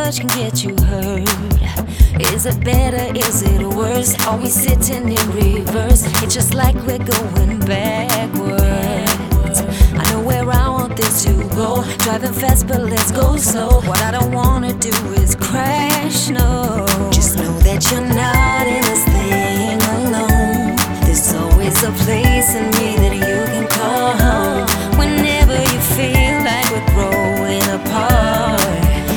touch can get you hurt. Is it better, is it worse? Are we sitting in reverse? It's just like we're going backwards. I know where I want this to go. Driving fast, but let's go slow. What I don't wanna do is crash, no. Just know that you're not in this thing alone. There's always a place in me that you